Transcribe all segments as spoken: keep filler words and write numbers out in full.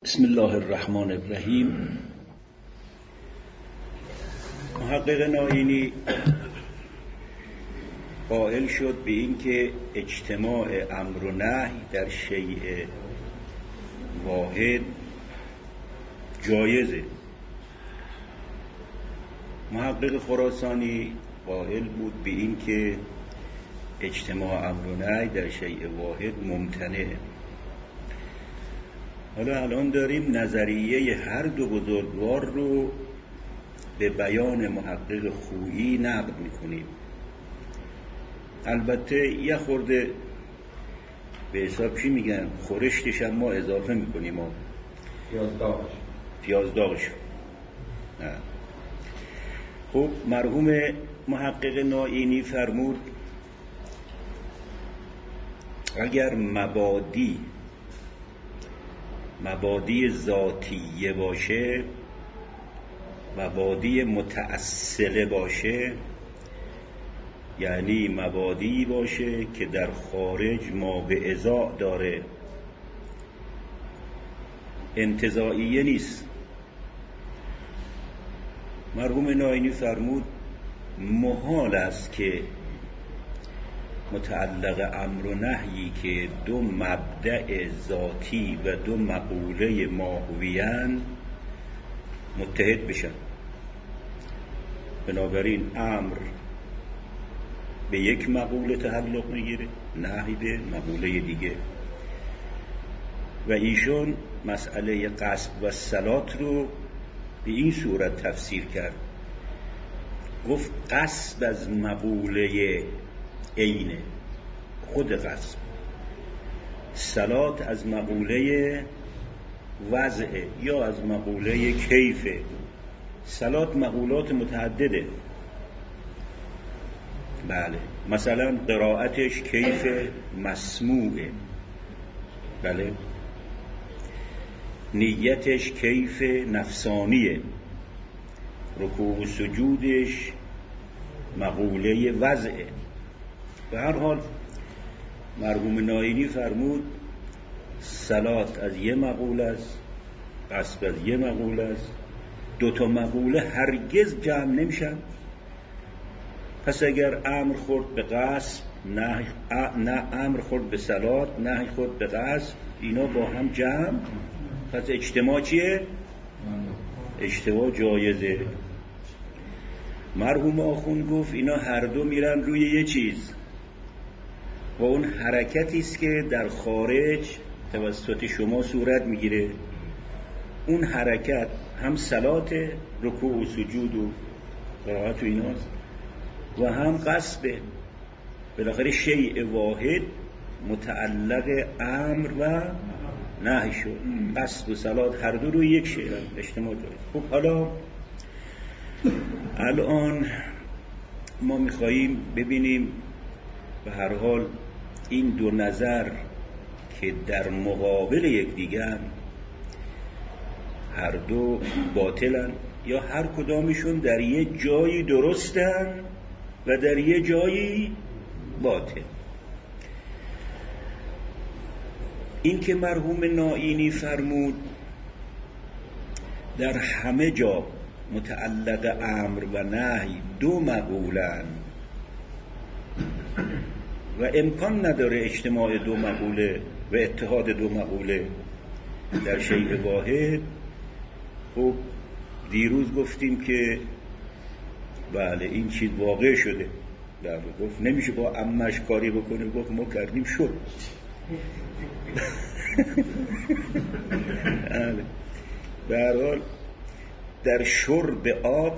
بسم الله الرحمن الرحیم. محقق نائینی قائل شد به این که اجتماع امر و نهی در شیء واحد جایزه. محقق خراسانی قائل بود به این که اجتماع امر و نهی در شیء واحد ممتنعه. حالا الان داریم نظریه هر دو بزرگوار رو به بیان محقق خویی نقد میکنیم. البته یه خورده به حساب چی میگن خورشتش هم ما اضافه میکنیم ما پیازداغش پیازداغش نه. خب مرحوم محقق نائینی فرمود اگر مبادی مبادی ذاتیه باشه، مبادی متأصله باشه، یعنی مبادی باشه که در خارج ما به ازا داره، انتزاعیه نیست. مرحوم نائینی فرمود محال است که متعلق امر و نهی که دو مبدأ ذاتی و دو مقوله ماهویان متحد بشن. بنابراین امر به یک مقوله تعلق میگیره، نهی به مقوله دیگه. و ایشون مسئله قصد و صلات رو به این صورت تفسیر کرد، گفت قصد از مقوله عینه، خود قصد، صلات از مقوله وضعه یا از مقوله کیفه. صلات مقولات متعدده، بله، مثلا قرائتش کیف مسموعه، بله، نیتش کیف نفسانیه، رکوع و سجودش مقوله وضعه. به هر حال مرحوم نائینی فرمود صلات از یه مقوله است، قصد از یه مقوله است، دوتا مقوله هرگز جمع نمیشن. پس اگر امر خورد به قصد، نه نه امر خورد به صلات، نه خورد به قصد، اینا با هم جمع، پس اجتماع چیه؟ اجتماع جایزه. مرحوم آخوند گفت اینا هر دو میرن روی یه چیز و اون حرکتی است که در خارج توسط شما صورت میگیره. اون حرکت هم صلات، رکوع و سجود و قرائت و ایناست، و هم قصده. بالاخره شیء واحد متعلق امر و نهی شد، قصد و صلات هر دو روی یک شیء اجتماع داره. خب حالا الان ما میخواییم ببینیم به هر حال این دو نظر که در مقابل یکدیگر هر دو باطلن یا هر کدامشون در یه جایی درستن و در یه جایی باطل. این که مرحوم نائینی فرمود در همه جا متعلق امر و نهی دو مقولن و امکان نداره اجتماع دو مقوله و اتحاد دو مقوله در شیء واحد. خب دیروز گفتیم که بله این چیز واقع شده، بله، گفت نمیشه با عمش کاری بکنه، گفت ما کردیم شد. بله، به هر حال در شرب آب،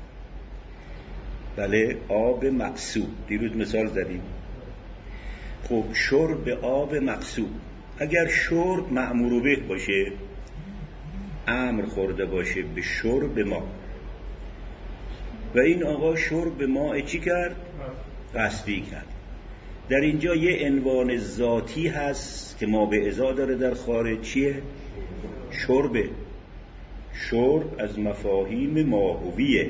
بله، آب مقصود، دیروز مثال زدیم. خب شرب آب مقصود، اگر شرب مأمور به باشه، امر خورده باشه به شرب ما، و این آقا شرب ما چی کرد؟ قصدی کرد. در اینجا یه عنوان ذاتی هست که ما به ازا داره در خارج، چیه؟ شربه. شرب از مفاهیم ماهویه،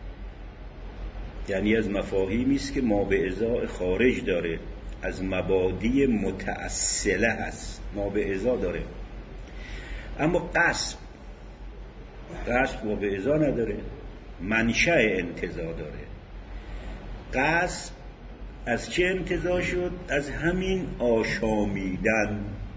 یعنی از مفاهیمی است که ما به ازا خارج داره، از مبادی متأصله هست، ما به ازا داره. اما قصب قصب و به ازا نداره، منشأ انتزاع داره. قصب از چه انتزاع شد؟ از همین آشامیدن.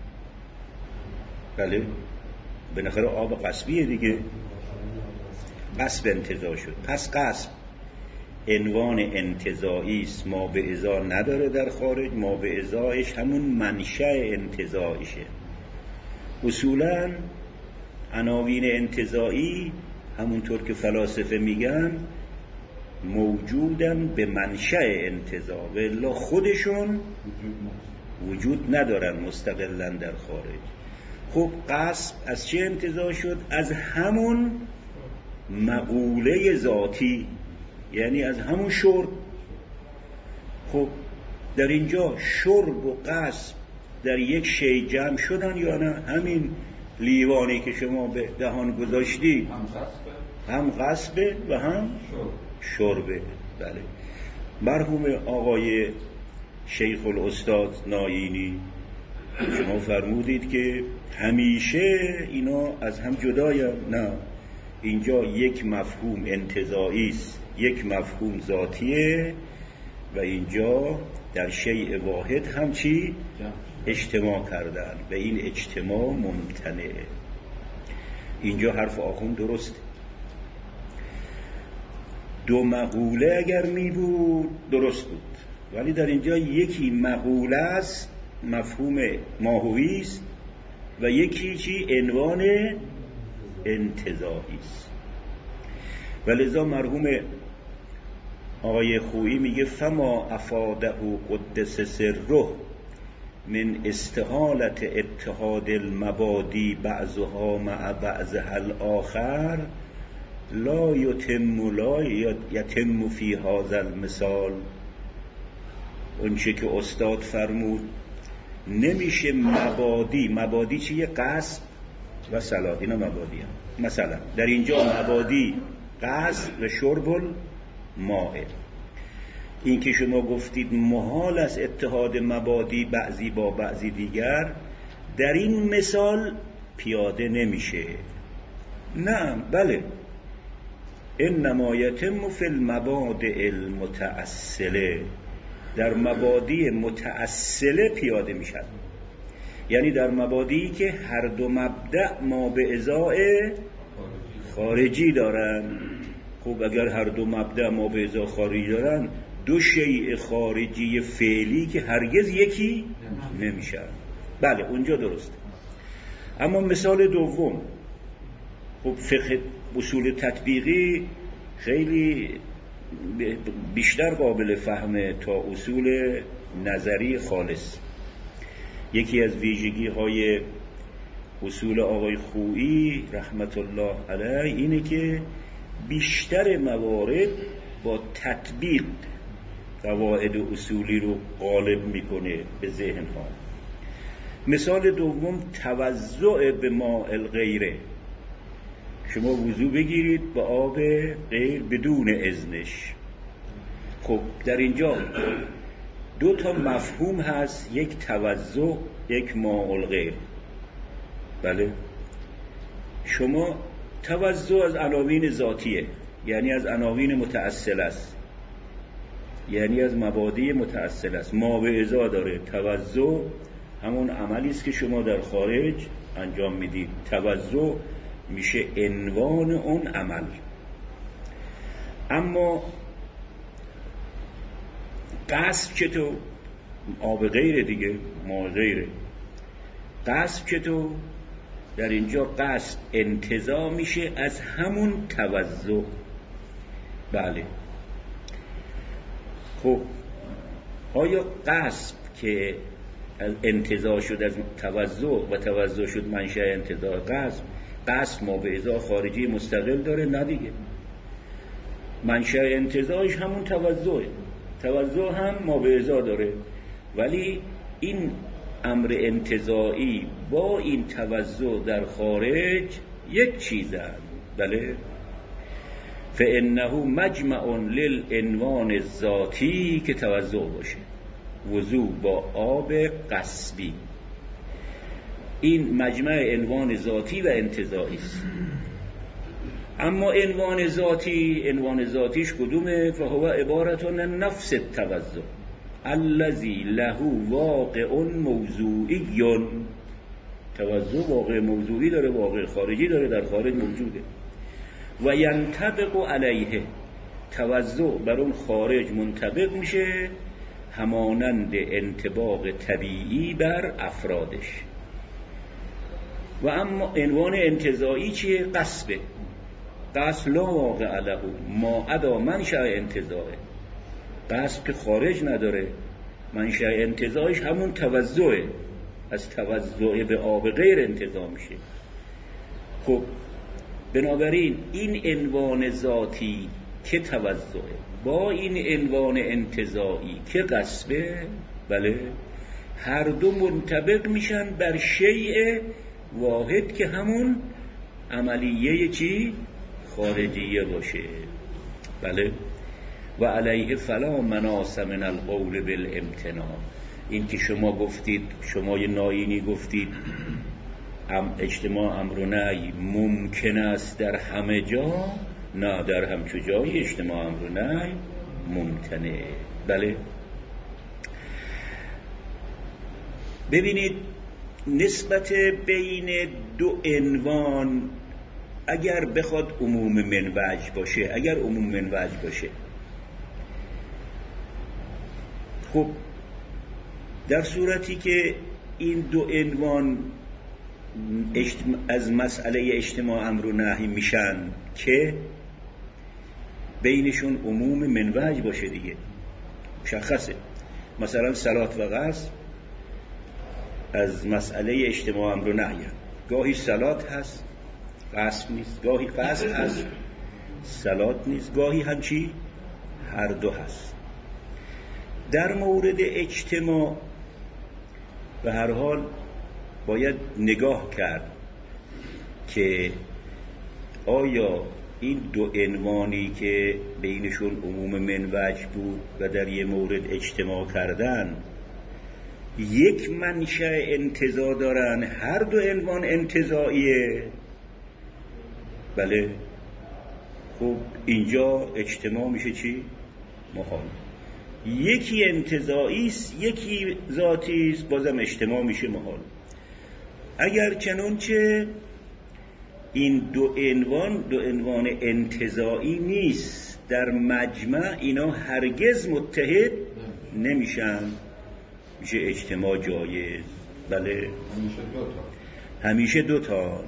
بله، بالاخره آب قصبیه دیگه، قصب انتزاع شد. پس قصب عنوان انتزاعی است، ما به ازا نداره در خارج، ما به ازایش همون منشأ انتزاعیشه. اصولاً عناوین انتزاعی همونطور که فلاسفه میگن موجودن به منشأ انتزاع، و الا خودشون وجود ندارن مستقلاً در خارج. خب قصب از چه انتزاع شد؟ از همون مقوله ذاتی، یعنی از همون شرب. خب در اینجا شرب و قصب در یک شی جمع شدن یا نه؟ همین لیوانی که شما به دهان گذاشتی هم قصبه و هم شربه. بله. مرحوم آقای شیخ الاستاد ناینی شما فرمودید که همیشه اینا از هم جدایم. نه، اینجا یک مفهوم انتزاعی است، یک مفهوم ذاتیه، و اینجا در شیء واحد هم چی؟ اجتماع کردن و این اجتماع ممتنعه. اینجا حرف آخوند درست. دو مقوله اگر می بود درست بود، ولی در اینجا یکی مقوله است، مفهوم ماهویی است، و یکی چی؟ عنوان انتزاعی است. ولذا مرحوم آقای خویی میگه فما افاده قدس سره من استحالت اتحاد المبادی بعضها مع بعضها الاخر لا یتم لا یتم فی هذا المثال. اون چه که استاد فرمود نمیشه مبادی، مبادی چیه؟ قصب و صلاح، اینا مبادی هم. مثلا در اینجا مبادی قصب و شرب الماء. این که شما گفتید محال است اتحاد مبادی بعضی با بعضی دیگر، در این مثال پیاده نمیشه. نه، بله، انما یتم فی المبادئ المتأصله، در مبادی متأصله پیاده میشن، یعنی در مبادی که هر دو مبدأ ما به ازای خارجی دارن. خب اگر هر دو مبدأ ما به ازای خارجی دارن، دو شیء خارجی فعلی که هرگز یکی نمیشن. بله، اونجا درست. اما مثال دوم، خب فقه اصول تطبیقی خیلی بیشتر قابل فهمه تا اصول نظری خالص. یکی از ویژگی های اصول آقای خویی رحمت الله علیه اینه که بیشتر موارد با تطبیق قواعد اصولی رو غالب میکنه به ذهن ها. مثال دوم توضع به ماء الغیره، شما وضو بگیرید با آب غیر بدون اذنش. خب در اینجا دو تا مفهوم هست، یک توضع، یک ماء الغیر. بله، شما توضع از عناوین ذاتیه، یعنی از عناوین متأصل است، یعنی از مبادی متأصل است، ما به ازا داره. توضع همون عملی است که شما در خارج انجام میدید. توضع میشه عنوان اون عمل. اما قصب چطور؟ آب غیره دیگه، ما غیره. قصب چطور؟ در اینجا قصب انتزاع میشه از همون توضع. بله. خب آیا قصب که انتزاع شد از توضع و توضع شد منشأ انتزاع قصب، قصب ما به ازا خارجی مستقل داره؟ نه دیگه، منشأ انتزاعش همون توضعه. توضع هم ما به ازا داره، ولی این امر انتزاعی با این توضع در خارج یک چیزن. بله، فانه مجمع للعنوان الذاتی که توضع باشه، وضو با آب قصبی. این مجمع عنوان ذاتی و انتزاعی است. اما عنوان ذاتی، عنوان ذاتیش کدومه؟ فهو عبارتون نفس التوزع الذی له واقع موضوعی. توزع واقع موضوعی داره، واقع خارجی داره، در خارج موجوده. و ینطبق علیه، توزع بر اون خارج منطبق میشه همانند انطباق طبیعی بر افرادش. و اما عنوان انتزاعی چیه؟ قصبه. قصب لا واقع له ما عدا منشأ انتزاعه. قصب که خارج نداره، منشأ انتزاعش همون توزعه، از توزع به آب غیر انتزاع میشه. خب بنابراین این عنوان ذاتی که توزعه با این عنوان انتزاعی که قصبه، بله، هر دو منطبق میشن بر شیء واحد که همون عملیه چی؟ خارجیه باشه. بله. و علیه فلا مناص من القول بالامتناع. این که شما گفتید، شما یه ناینی گفتید ام اجتماع امر و نهی ممکن است در همه جا، نه، در همچو جایی اجتماع امر و نهی ممکنه. بله. ببینید نسبت بین دو عنوان اگر بخواد عموم منوج باشه، اگر عموم منوج باشه، خب در صورتی که این دو عنوان از مسئله اجتماع امر و نهی میشن که بینشون عموم منوج باشه دیگه، مشخصه. مثلا صلات و قصد از مسئله اجتماع امر و نهی، گاهی صلات هست قصد نیست، گاهی قصد هست صلات نیست، گاهی همچی هر دو هست. در مورد اجتماع به هر حال باید نگاه کرد که آیا این دو عنوانی که بینشون عموم منوج بود و در یه مورد اجتماع کردن یک منشأ انتزاع دارن، هر دو عنوان انتزاعیه. بله. خب اینجا اجتماع میشه چی؟ محال. یکی انتزاعی است، یکی ذاتی است، بازم اجتماع میشه محال. اگر چنانچه این دو عنوان دو عنوان انتزاعی نیست، در مجمع اینا هرگز متحد نمیشن، میشه اجتماع جایز. بله. همیشه دوتا همیشه دوتا.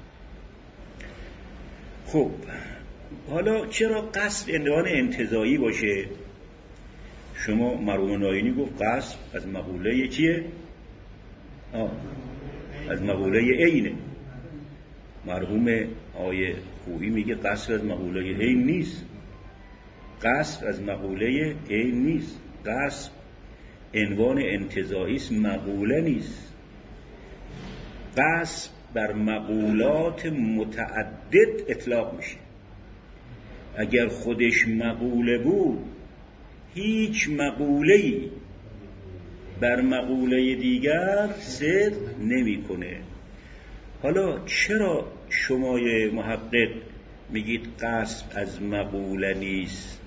خب حالا چرا قصد عنوان انتزاعی باشه؟ شما مرحوم ناینی گفت قصد از مقوله چیه؟ آه. از مقوله عینه. مرحوم آیه خویی میگه قصد از مقوله عین نیست. قصد از مقوله عین نیست. قصد عنوان انتزاعی است، مقوله نیست. قصد بر مقولات متعدد اطلاق میشه. اگر خودش مقوله بود هیچ مقوله‌ای بر مقوله دیگر صدق نمی‌کنه. حالا چرا شمای محقق میگید قصد از مقوله نیست؟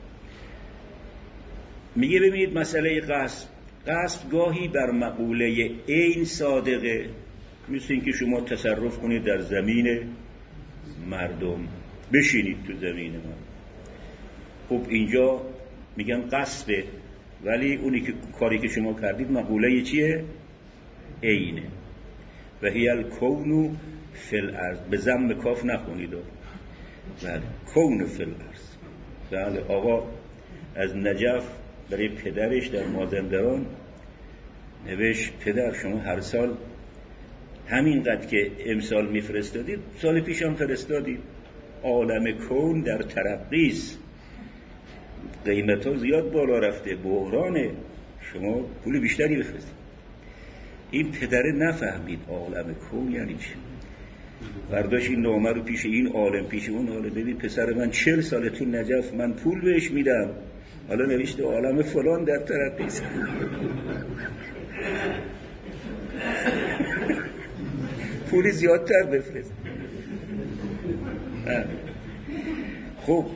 میگه ببینید مسئله قصد قصد گاهی بر مقوله عین صادقه، مثل اینکه شما تصرف کنید در زمین مردم، بشینید تو زمین من. خب اینجا میگن قصبه، ولی اونی که کاری که شما کردید مقوله چیه؟ عینه. و هی الکون فی الارض، به ضم کاف نخونید. بله، کون فی الارض. بله. آقا از نجف برای پدرش در مازندران نوشت پدر شما هر سال همینقدر که امسال میفرستادید سال پیش هم فرستادید. عالم کون در ترقی است، قیمت ها زیاد بالا رفته، بحرانه، شما پول بیشتری بفرستید. این پدره نفهمید عالم کون یعنی چی. برداشت این نامه رو پیش این عالم پیش اون عالم، ببین پسر من چهل ساله تو نجف، من پول بهش میدم، حالا نوشته عالم فلان در طرف است. پولی زیادتر بفرست. خب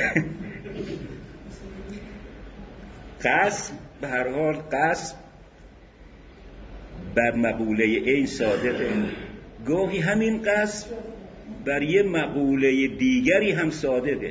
قصد به هر حال قصد بر مقوله این صادقه، گاهی همین قصد بر یه مقوله دیگری هم صادقه،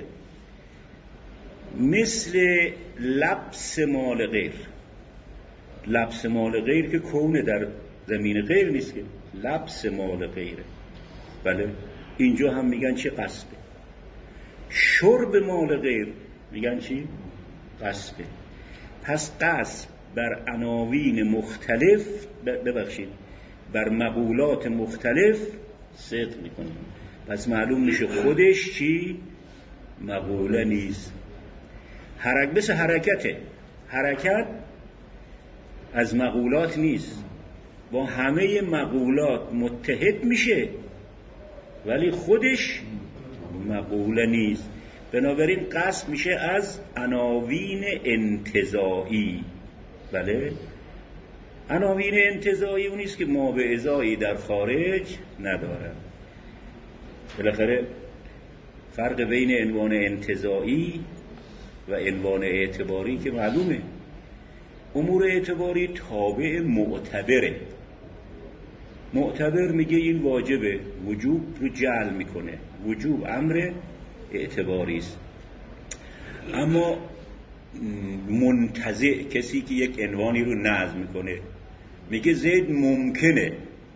مثل لبس مال غیر. لبس مال غیر که کونه در زمین غیر نیست که، لبس مال غیره. بله اینجا هم میگن چه قصده. شرب مال غیر میگن چی؟ قصده. پس قصد بر عناوین مختلف ببخشید بر مقولات مختلف صدق میکنه، پس معلوم میشه خودش چی؟ مقوله نیست. حرکت بس حرکته، حرکت از مقولات نیست، با همه مقولات متحد میشه ولی خودش مقوله نیست. بنابراین قصد میشه از عناوین انتزاعی. بله عناوین انتزاعی اونیست که ما به ازایی در خارج ندارن. بالاخره فرق بین عنوان انتزاعی و عنوان اعتباری که معلومه. امور اعتباری تابع معتبره. معتبر میگه این واجبه، وجوب رو جعل میکنه، وجوب امر اعتباری است. اما منتزع کسی که یک عنوانی رو نظم میکنه، میگه زید ممکنه،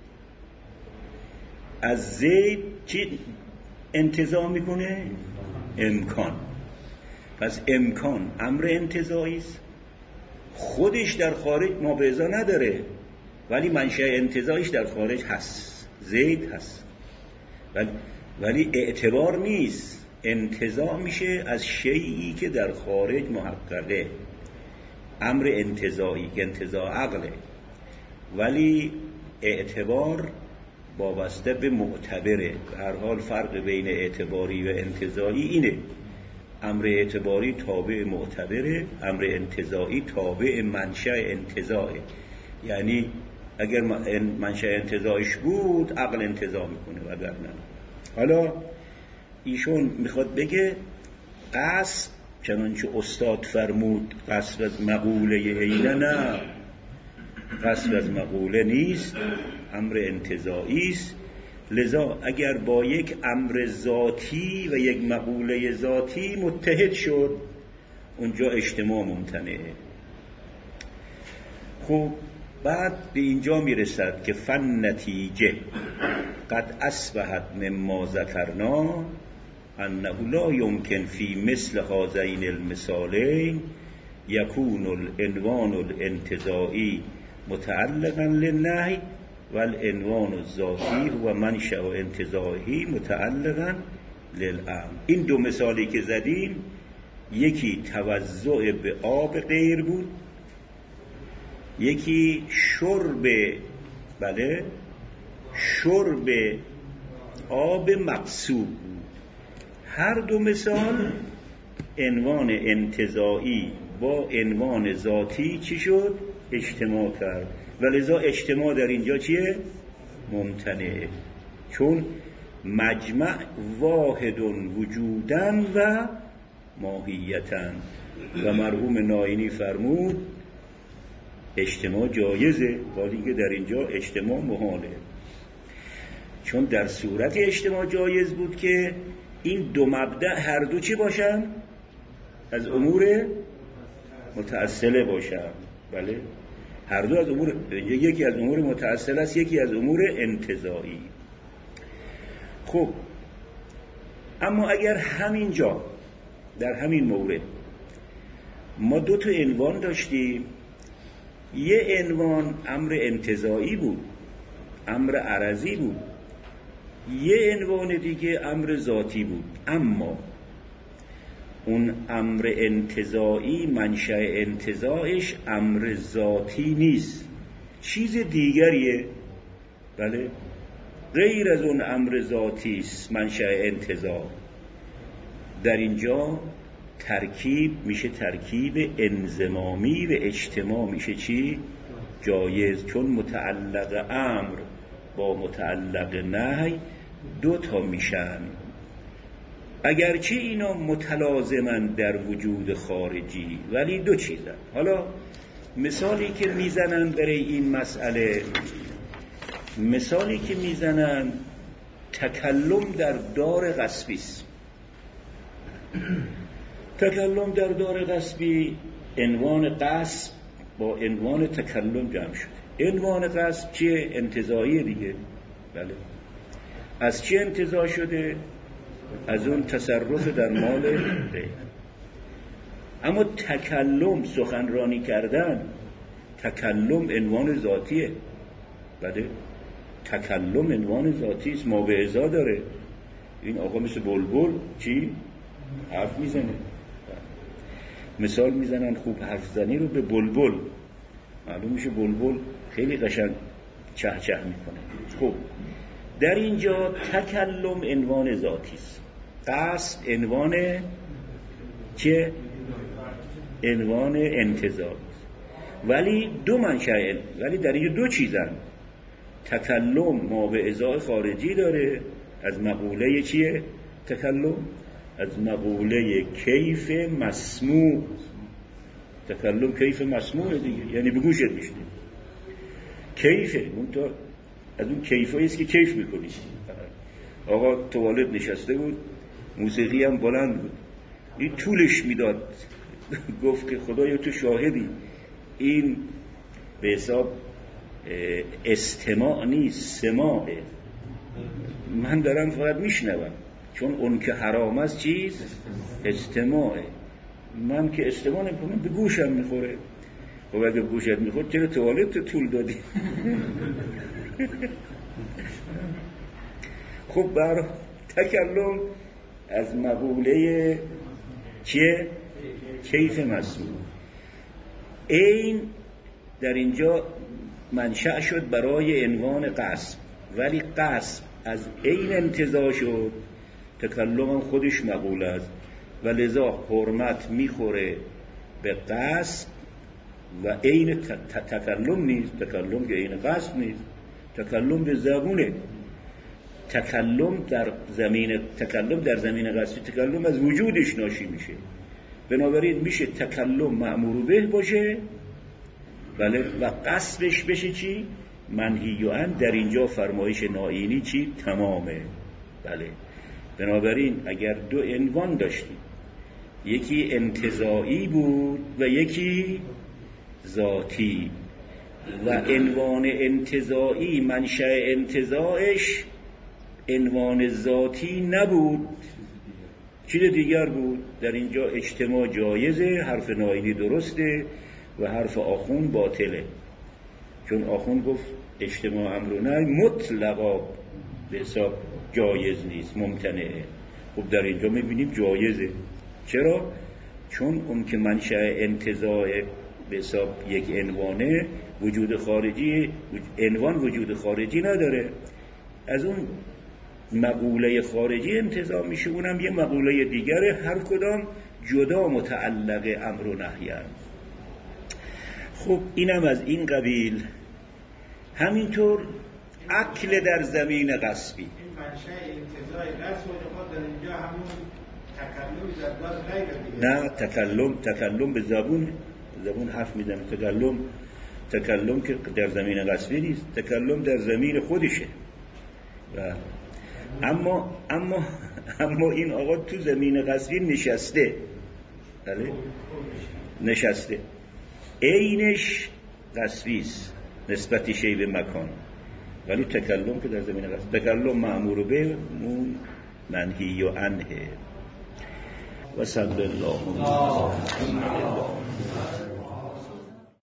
از زید چی انتزاع میکنه؟ امکان. پس امکان امر انتزاعی است، خودش در خارج مابعضا نداره ولی منشأ انتزاعیش در خارج هست، زید هست، ولی, ولی اعتبار نیست. انتزاع میشه از شیئی که در خارج محققه، امر انتزاعی که انتزاع عقله، ولی اعتبار وابسته به معتبره. هر حال فرق بین اعتباری و انتزاعی اینه، امر اعتباری تابع معتبره، امر انتزاعی تابع منشأ انتزاعه. یعنی اگر منشأ انتزاعش بود عقل انتزاع میکنه وگرنه. حالا ایشون میخواد بگه قصد چنانچه استاد فرمود قصد از مقوله اینه، نه، قصد از مقوله نیست، امر انتزاعی است. لذا اگر با یک امر ذاتی و یک مقوله ذاتی متحد شد اونجا اجتماع ممتنعه. خب بعد به اینجا میرسد که فن نتیجه قد اصبحت مما ذکرنا انه لا يمكن فی مثل هذین المثالین یکون العنوان الانتزاعی متعلقا للنهی والعنوان الذاتی و منشأ انتزاعی متعلقا للامر. این دو مثالی که زدیم یکی توزع به آب غیر بود، یکی شرب بله شرب آب مقصود بود. هر دو مثال عنوان انتزاعی با عنوان ذاتی چی شد؟ اجتماع کرد و لذا اجتماع در اینجا چیه؟ ممتنعه، چون مجمع واحد وجودن و ماهیتن. و مرحوم ناینی فرمود اجتماع جایزه، ولی که در اینجا اجتماع محاله، چون در صورت اجتماع جایز بود که این دو مبدأ هر دو چی باشن؟ از امور متأصله باشن. بله هر دو از امور، یکی از امور متأصله است، یکی از امور انتزاعی. خب اما اگر همین جا در همین مورد ما دو تا عنوان داشتیم، یه عنوان امر انتزاعی بود، امر عرضی بود، یه عنوان دیگه امر ذاتی بود، اما اون امر انتزاعی منشأ انتزاعش امر ذاتی نیست، چیز دیگریه. بله غیر از اون امر ذاتی است منشأ انتزاع. در اینجا ترکیب میشه ترکیب انضمامی و اجتماع میشه چی؟ جایز، چون متعلق امر با متعلق نهی دو تا میشن، اگرچه اینا متلازمن در وجود خارجی ولی دو چیزن. حالا مثالی که میزنن برای این مسئله، مثالی که میزنن تکلم در دار غصبی است. تکلم در دار غصبی عنوان غصب با عنوان تکلم جمع شده. عنوان غصب چیه؟ انتزاعی دیگه. بله. از چی انتزاع شده؟ از اون تصرف در مال غیر. اما تکلم، سخنرانی کردن، تکلم عنوان ذاتیه. بله. تکلم عنوان ذاتی است، ما به ازا داره. این آقا مثل بلبل چی؟ حرف میزنه. مثال میزنن خوب حرف زنی رو به بلبل، معلوم میشه بلبل خیلی قشنگ چه چه میکنه. خب در اینجا تکلم عنوان ذاتی است، قصد عنوان چه؟ عنوان انتزاع. ولی دو منشأ، ولی در اینجا دو چیزن. تکلم ما به ازای خارجی داره. از مقوله چیه تکلم؟ از مقوله کیف مسموع. تکلم کیف مسموعه دیگه، یعنی به گوشت میشنی. کیفه، اون تا از اون کیفایی است که کیف میکنی. آقا توالت نشسته بود، موسیقی هم بلند بود، این طولش میداد. گفت که خدایا تو شاهدی، این به حساب استماع نیست، سماعه. من دارم فقط میشنوم، چون اون که حرام است چیز استماعه. من که استماع نمیکنم، به گوشم میخوره. خب اگه گوشت میخورد چرا توالت طول دادی؟ خب بر تکلم از مقوله چیه؟ کیف مسموع. این در اینجا منشأ شد برای عنوان قصب، ولی قصب از این انتزاع شد. تکلم هم خودش مقوله است و لذا حرمت میخوره به قصب و این تکلم نیست. تکلم که این قصب نیست، تکلم به زبونه. تکلم در زمین تکلم در زمین قصبی، تکلم از وجودش ناشی میشه. بنابراین میشه تکلم مأمور به باشه، بله، و قصبش بشه چی؟ منهی عنه. در اینجا فرمایش نائینی چی؟ تمامه. بله. بنابراین اگر دو عنوان داشتیم، یکی انتزاعی بود و یکی ذاتی، و عنوان انتزاعی منشأ انتزاعش عنوان ذاتی نبود، چیز دیگر بود. در اینجا اجتماع جایزه، حرف نائینی درسته و حرف آخوند باطله، چون آخوند گفت اجتماع امر و نهی مطلقا به حساب جایز نیست، ممتنعه. خب در اینجا میبینیم جایزه. چرا؟ چون اون که منشأ انتزاع به حساب یک عنوانه، وجود خارجی، عنوان وجود خارجی نداره، از اون مقوله خارجی انتزاع میشه، اونم یه مقوله دیگره، هر کدام جدا متعلق امر و نهی است. خب اینم از این قبیل. همینطور عقل در زمین غصبی، این منشأ انتزاع غصب و در اینجا همون تکلم در دار غیر دیگه. نه، تکلم تکلم به زبون زبون حرف میزنه. تکلم تکلم که در زمین غصبی نیست، تکلم در زمین خودشه. و اما اما اما این آقا تو زمین غصبی نشسته، بله، نشسته، عینش غصبی است نسبت شی به مکان، ولی تکلم که در زمین غصب، تکلم مأمور به، منهی عنه. و صلی الله علیه و سلم.